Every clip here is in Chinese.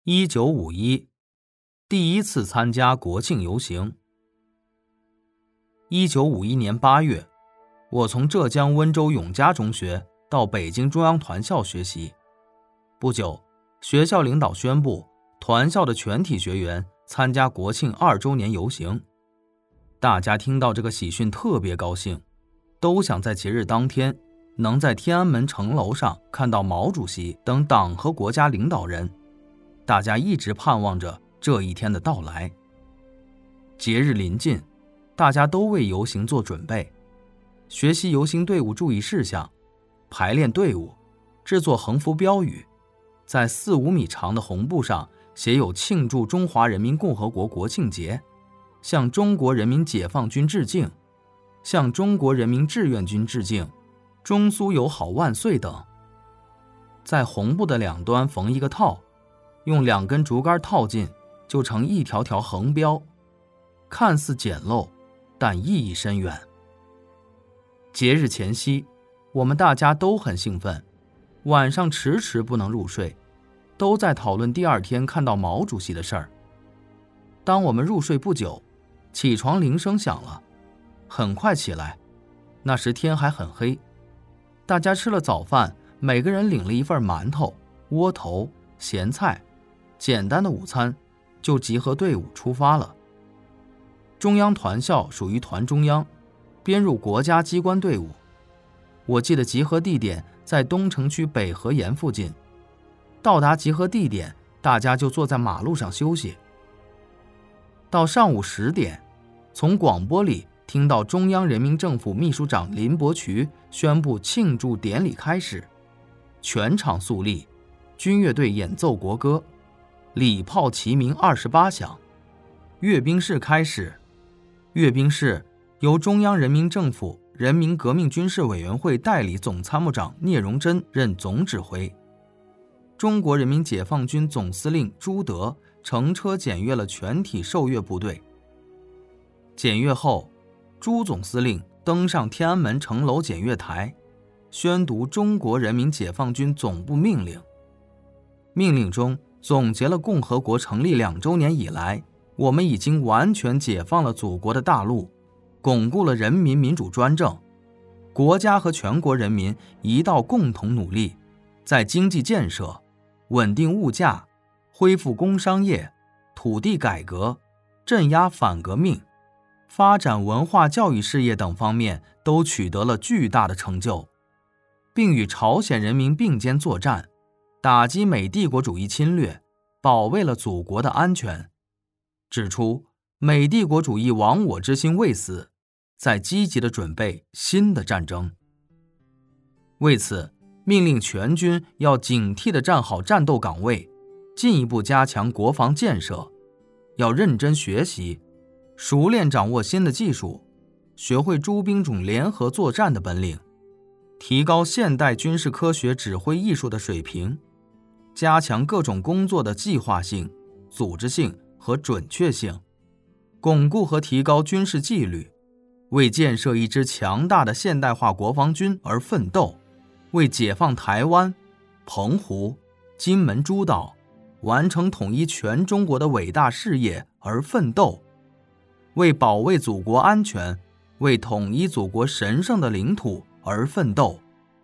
1951第一次参加国庆游行。1951年8月，我从浙江温州永嘉中学到北京中央团校学习。不久，学校领导宣布，团校的全体学员参加国庆2周年游行。大家听到这个喜讯特别高兴，都想在节日当天能在天安门城楼上看到毛主席等党和国家领导人。大家一直盼望着这一天的到来。节日临近，大家都为游行做准备，学习游行队伍注意事项，排练队伍，制作横幅标语，在4-5米长的红布上写有庆祝中华人民共和国国庆节，向中国人民解放军致敬，向中国人民志愿军致敬，中苏友好万岁等。在红布的两端缝一个套，用2根竹竿套进，就成一条条横标，看似简陋，但意义深远。节日前夕，我们大家都很兴奋，晚上迟迟不能入睡，都在讨论第2天看到毛主席的事儿。当我们入睡不久，起床铃声响了，很快起来，那时天还很黑。大家吃了早饭，每个人领了一份馒头、窝头、咸菜，简单的午餐，就集合队伍出发了。中央团校属于团中央，编入国家机关队伍。我记得集合地点在东城区北河沿附近。到达集合地点，大家就坐在马路上休息。到上午10点，从广播里听到中央人民政府秘书长林伯渠宣布庆祝典礼开始，全场肃立，军乐队演奏国歌，礼炮齐鸣28响，阅兵式开始。阅兵式由中央人民政府人民革命军事委员会代理总参谋长聂荣臻任总指挥。中国人民解放军总司令朱德乘车检阅了全体受阅部队。检阅后，朱总司令登上天安门城楼检阅台，宣读中国人民解放军总部命令。命令中总结了共和国成立2周年以来，我们已经完全解放了祖国的大陆，巩固了人民民主专政，国家和全国人民一道共同努力，在经济建设、稳定物价、恢复工商业、土地改革、镇压反革命、发展文化教育事业等方面都取得了巨大的成就，并与朝鲜人民并肩作战，打击美帝国主义侵略，保卫了祖国的安全。指出美帝国主义亡我之心未死，在积极地准备新的战争。为此，命令全军要警惕地站好战斗岗位，进一步加强国防建设，要认真学习，熟练掌握新的技术，学会诸兵种联合作战的本领，提高现代军事科学指挥艺术的水平，加强各种工作的计划性、组织性和准确性，巩固和提高军事纪律，为建设一支强大的现代化国防军而奋斗，为解放台湾、澎湖、金门诸岛，完成统一全中国的伟大事业而奋斗，为保卫祖国安全，为统一祖国神圣的领土而奋斗。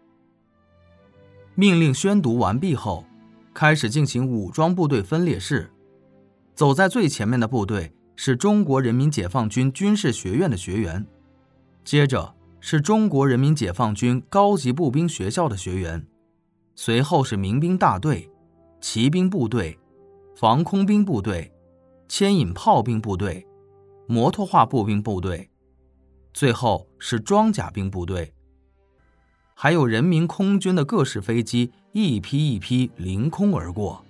命令宣读完毕后，开始进行武装部队分列式。走在最前面的部队是中国人民解放军军事学院的学员，接着是中国人民解放军高级步兵学校的学员，随后是民兵大队、骑兵部队、防空兵部队、牵引炮兵部队、摩托化步兵部队，最后是装甲兵部队。还有人民空军的各式飞机一批一批凌空而过。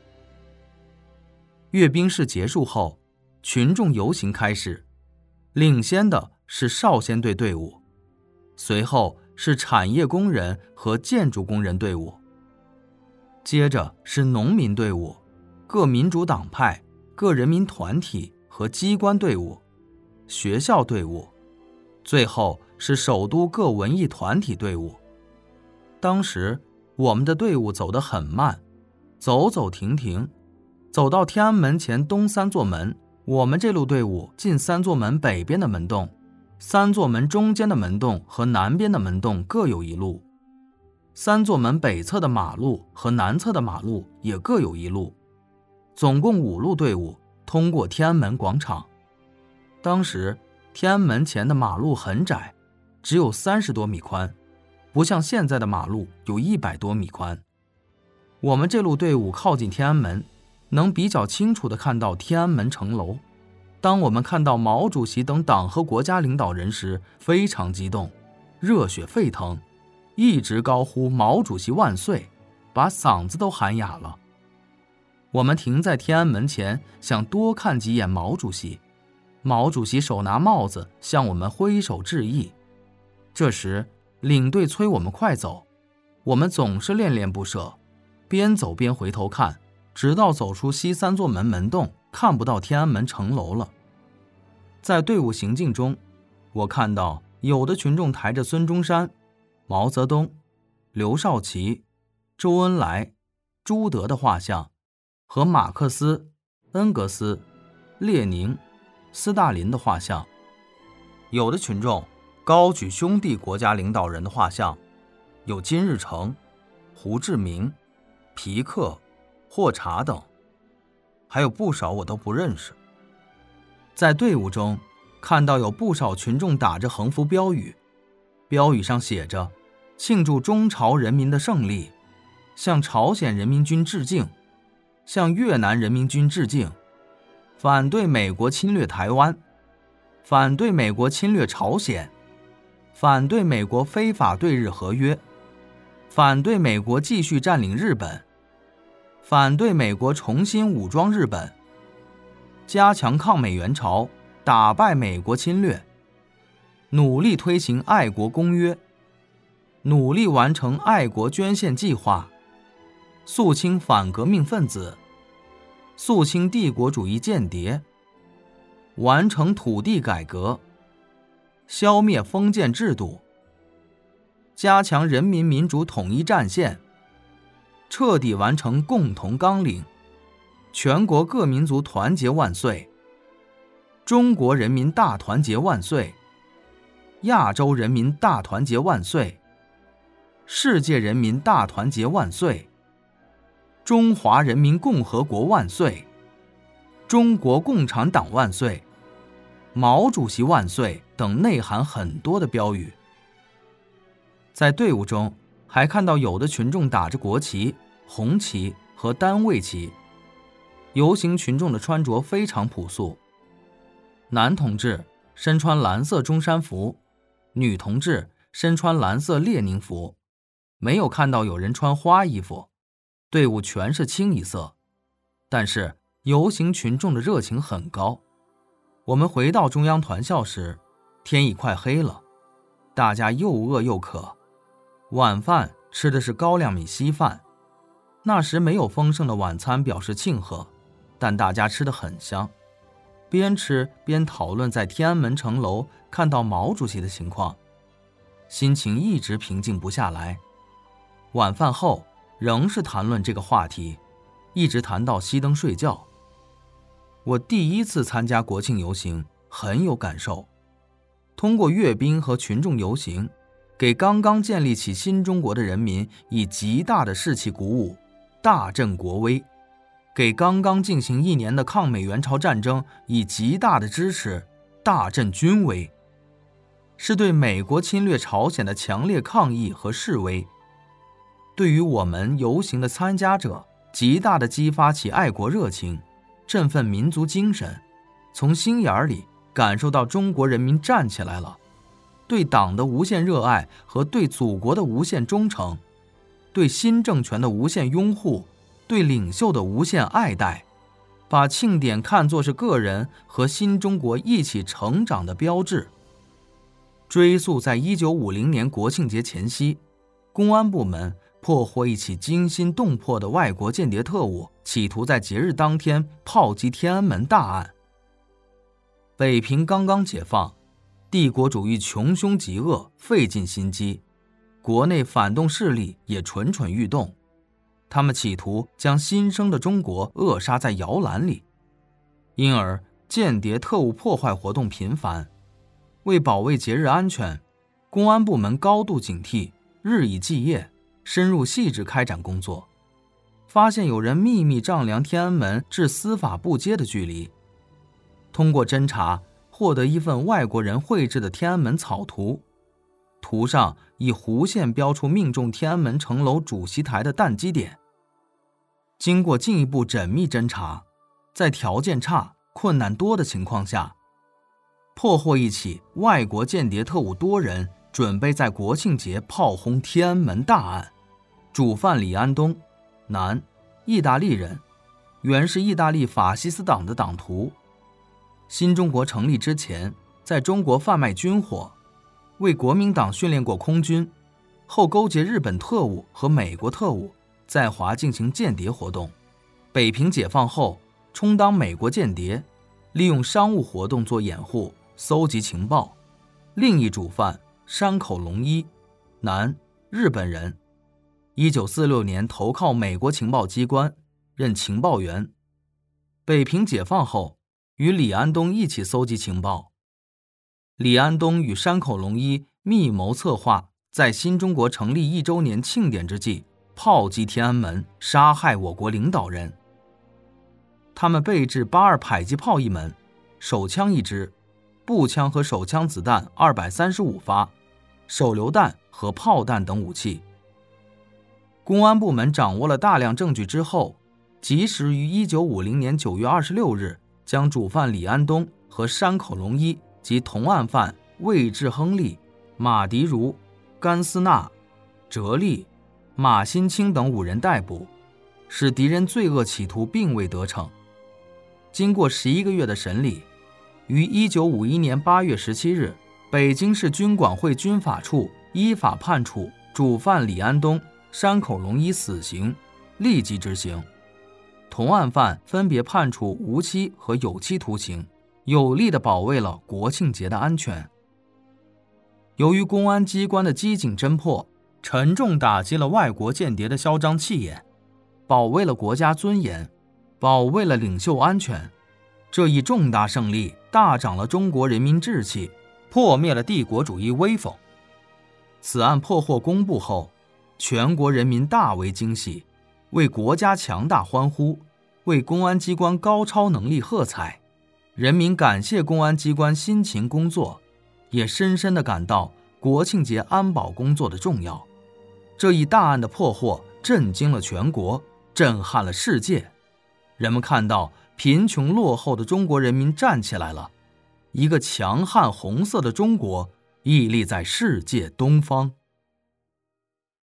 阅兵式结束后，群众游行开始，领先的是少先队队伍，随后是产业工人和建筑工人队伍，接着是农民队伍、各民主党派、各人民团体和机关队伍、学校队伍，最后是首都各文艺团体队伍。当时我们的队伍走得很慢，走走停停， 走到天安门前东3座门，我们这路队伍进3座门北边的门洞，3座门中间的门洞和南边的门洞各有一路，3座门北侧的马路和南侧的马路也各有一路，总共5路队伍通过天安门广场。当时天安门前的马路很窄，只有30多米宽，不像现在的马路有100多米宽。我们这路队伍靠近天安门，能比较清楚地看到天安门城楼。当我们看到毛主席等党和国家领导人时，非常激动，热血沸腾，一直高呼毛主席万岁，把嗓子都喊哑了。我们停在天安门前，想多看几眼毛主席。毛主席手拿帽子向我们挥手致意。这时领队催我们快走，我们总是恋恋不舍，边走边回头看，直到走出西3座门门洞，看不到天安门城楼了。在队伍行进中，我看到有的群众抬着孙中山、毛泽东、刘少奇、周恩来、朱德的画像和马克思、恩格斯、列宁、斯大林的画像，有的群众高举兄弟国家领导人的画像，有金日成、胡志明、皮克、霍查等，还有不少我都不认识。在队伍中看到有不少群众打着横幅标语，标语上写着庆祝中朝人民的胜利，向朝鲜人民军致敬，向越南人民军致敬，反对美国侵略台湾，反对美国侵略朝鲜，反对美国非法对日合约，反对美国继续占领日本，反对美国重新武装日本，加强抗美援朝，打败美国侵略，努力推行爱国公约，努力完成爱国捐献计划，肃清反革命分子，肃清帝国主义间谍，完成土地改革，消灭封建制度，加强人民民主统一战线，彻底完成共同纲领，全国各民族团结万岁，中国人民大团结万岁，亚洲人民大团结万岁，世界人民大团结万岁，中华人民共和国万岁，中国共产党万岁，毛主席万岁等内涵很多的标语。在队伍中还看到有的群众打着国旗、红旗和单位旗。游行群众的穿着非常朴素，男同志身穿蓝色中山服，女同志身穿蓝色列宁服，没有看到有人穿花衣服，队伍全是清一色。但是游行群众的热情很高。我们回到中央团校时，天已快黑了，大家又饿又渴。晚饭吃的是高粱米稀饭，那时没有丰盛的晚餐表示庆贺，但大家吃得很香，边吃边讨论在天安门城楼看到毛主席的情况，心情一直平静不下来。晚饭后仍是谈论这个话题，一直谈到熄灯睡觉。我第一次参加国庆游行，很有感受。通过阅兵和群众游行，给刚刚建立起新中国的人民以极大的士气鼓舞，大振国威，给刚刚进行1年的抗美援朝战争以极大的支持，大振军威，是对美国侵略朝鲜的强烈抗议和示威。对于我们游行的参加者，极大地激发起爱国热情，振奋民族精神，从心眼里感受到中国人民站起来了，对党的无限热爱和对祖国的无限忠诚，对新政权的无限拥护，对领袖的无限爱戴，把庆典看作是个人和新中国一起成长的标志。追溯在1950年国庆节前夕，公安部门破获一起惊心动魄的外国间谍特务企图在节日当天炮击天安门大案。北平刚刚解放，帝国主义穷凶极恶，费尽心机，国内反动势力也蠢蠢欲动。 他们企图将新生的中国扼杀在摇篮里，因而间谍特务破坏活动频繁。为保卫节日安全，公安部门高度警惕，日以继夜，深入细致开展工作。发现有人秘密丈量天安门至司法部街的距离，通过侦查获得一份外国人绘制的天安门草图，图上以弧线标出命中天安门城楼主席台的弹击点。经过进一步缜密侦查，在条件差、困难多的情况下，破获一起外国间谍特务多人准备在国庆节炮轰天安门大案。主犯李安东，男，意大利人，原是意大利法西斯党的党徒。新中国成立之前，在中国贩卖军火，为国民党训练过空军，后勾结日本特务和美国特务，在华进行间谍活动。北平解放后，充当美国间谍，利用商务活动做掩护，搜集情报。另一主犯山口龙一，男，日本人，1946年投靠美国情报机关，任情报员。北平解放后，与李安东一起搜集情报。李安东与山口龙一密谋策划，在新中国成立1周年庆典之际，炮击天安门，杀害我国领导人。他们备制82迫击炮1门，手枪1支，步枪和手枪子弹235发，手榴弹和炮弹等武器。公安部门掌握了大量证据之后，及时于1950年9月26日将主犯李安东和山口龙一及同案犯魏志亨利、马迪如、甘斯纳、哲利、马新清等5人逮捕，使敌人罪恶企图并未得逞。经过11个月的审理，于1951年8月17日，北京市军管会军法处依法判处主犯李安东、山口龙一死刑，立即执行。同案犯分别判处无期和有期徒刑，有力地保卫了国庆节的安全。由于公安机关的机警侦破，沉重打击了外国间谍的嚣张气焰，保卫了国家尊严，保卫了领袖安全。这一重大胜利大涨了中国人民志气，破灭了帝国主义威风。此案破获公布后，全国人民大为惊喜，为国家强大欢呼，为公安机关高超能力喝彩。人民感谢公安机关辛勤工作，也深深地感到国庆节安保工作的重要。这一大案的破获震惊了全国，震撼了世界。人们看到贫穷落后的中国人民站起来了，一个强悍红色的中国屹立在世界东方。